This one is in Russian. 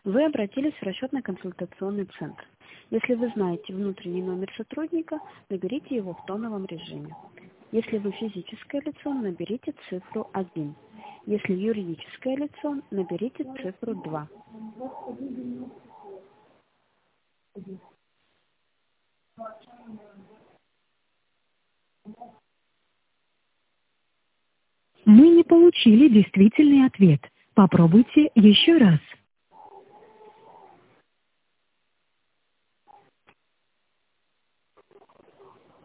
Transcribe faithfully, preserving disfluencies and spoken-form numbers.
Вы обратились в расчетно-консультационный центр. Если вы знаете внутренний номер сотрудника, наберите его в тоновом режиме. Если вы физическое лицо, наберите цифру один. Если юридическое лицо, наберите цифру два. Мы не получили действительный ответ. Попробуйте еще раз.